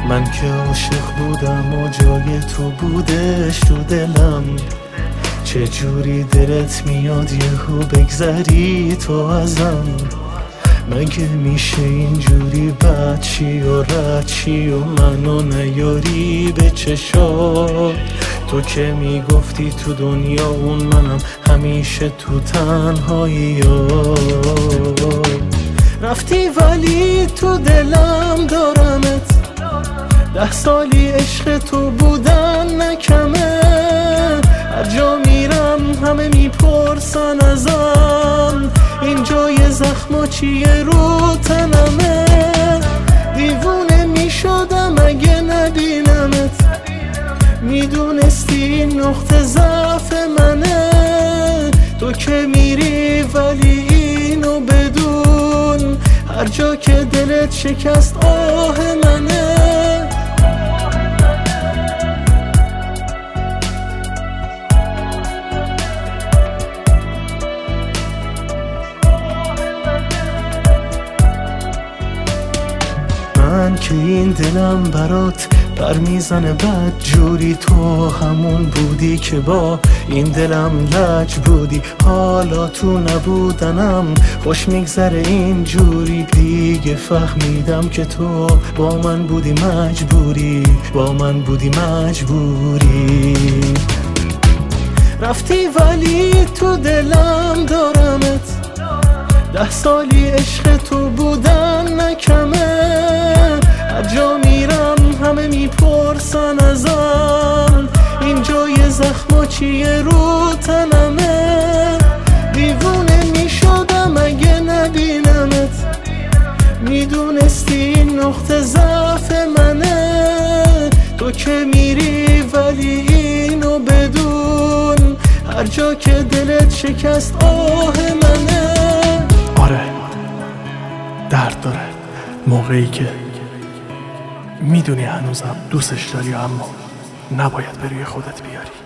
من که عاشق بودم و جای تو بودش تو دلم، چه جوری دلت میاد یهو بگذری تو ازم؟ مگه میشه اینجوری بد چی و رد چی و منو نیاری به چشات؟ تو که میگفتی تو دنیا اون منم همیشه تو تنهایی رفتی ولی تو دلم دارمت، 10 سالی عشق تو بودن نکمه. هر جا میرم همه میپرسن ازم این جای زخما چیه رو تنمه. دیوونه میشدم اگه نبینمت، میدونستی این نقطه ضعف منه. تو که میری ولی اینو بدون، هر جا که دلت شکست آه منه. من که این دلم برات بر میزنه بد جوری، تو همون بودی که با این دلم لج بودی. حالا تو نبودنم خوش میگذره این جوری، دیگه فهمیدم که تو با من بودی مجبوری، با من بودی مجبوری. رفتی ولی تو دلم دارمت، 10 سالی عشق تو بودن نکمه. هر جا میرم همه میپرسن ازم این جای زخما چیه رو تنمه. دیوونه میشدم اگه نبینمت، میدونستی این نقطه ضعف منه. تو که میری ولی اینو بدون، هر جا که دلت شکست آه منه. آره درد داره موقعی که میدونی هنوزم دوستش داری، اما نباید به روی خودت بیاری.